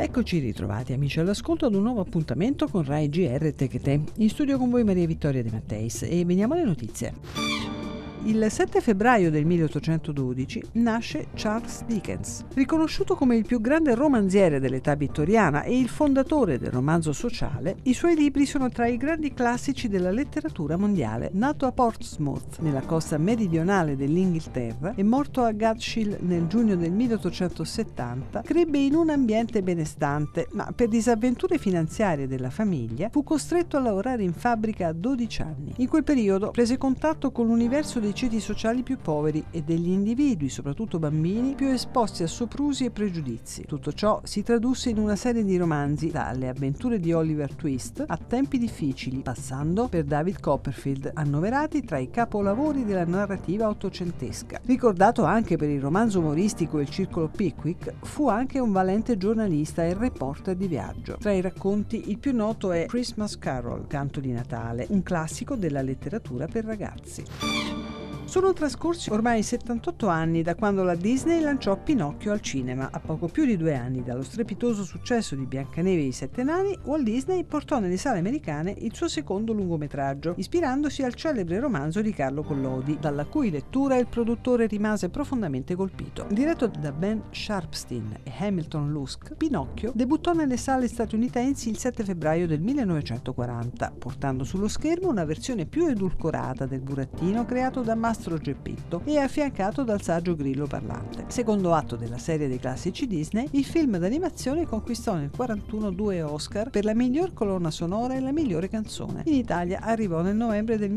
Eccoci ritrovati amici all'ascolto ad un nuovo appuntamento con Rai GR Tech. In studio con voi Maria Vittoria De Matteis e veniamo alle notizie. Il 7 febbraio del 1812 nasce Charles Dickens. Riconosciuto come il più grande romanziere dell'età vittoriana e il fondatore del romanzo sociale, i suoi libri sono tra i grandi classici della letteratura mondiale. Nato a Portsmouth, nella costa meridionale dell'Inghilterra, e morto a Gadshill nel giugno del 1870, crebbe in un ambiente benestante, ma per disavventure finanziarie della famiglia fu costretto a lavorare in fabbrica a 12 anni. In quel periodo prese contatto con l'universo dei ceti sociali più poveri e degli individui, soprattutto bambini, più esposti a soprusi e pregiudizi. Tutto ciò si tradusse in una serie di romanzi, dalle avventure di Oliver Twist a Tempi difficili, passando per David Copperfield, annoverati tra i capolavori della narrativa ottocentesca. Ricordato anche per il romanzo umoristico Il circolo Pickwick, fu anche un valente giornalista e reporter di viaggio. Tra i racconti il più noto è Christmas Carol, Canto di Natale, un classico della letteratura per ragazzi. Sono trascorsi ormai 78 anni da quando la Disney lanciò Pinocchio al cinema. A poco più di 2 anni dallo strepitoso successo di Biancaneve e i Sette Nani, Walt Disney portò nelle sale americane il suo secondo lungometraggio, ispirandosi al celebre romanzo di Carlo Collodi, dalla cui lettura il produttore rimase profondamente colpito. Diretto da Ben Sharpstein e Hamilton Luske, Pinocchio debuttò nelle sale statunitensi il 7 febbraio del 1940, portando sullo schermo una versione più edulcorata del burattino creato da Mastro Geppetto e affiancato dal saggio Grillo parlante. Secondo atto della serie dei classici Disney, il film d'animazione conquistò nel 1941 2 Oscar per la miglior colonna sonora e la migliore canzone. In Italia arrivò nel novembre del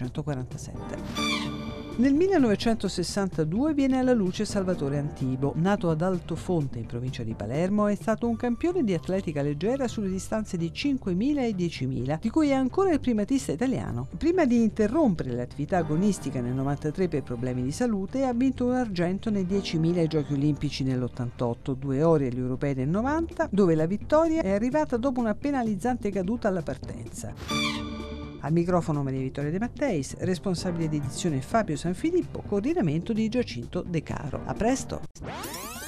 1947. Nel 1962 viene alla luce Salvatore Antibo. Nato ad Altofonte in provincia di Palermo, è stato un campione di atletica leggera sulle distanze di 5.000 e 10.000, di cui è ancora il primatista italiano. Prima di interrompere l'attività agonistica nel 93 per problemi di salute, ha vinto un argento nei 10.000 ai Giochi Olimpici nell'88, 2 ore agli Europei del 90, dove la vittoria è arrivata dopo una penalizzante caduta alla partenza. Al microfono Maria Vittoria De Matteis, responsabile di edizione Fabio Sanfilippo, coordinamento di Giacinto De Caro. A presto!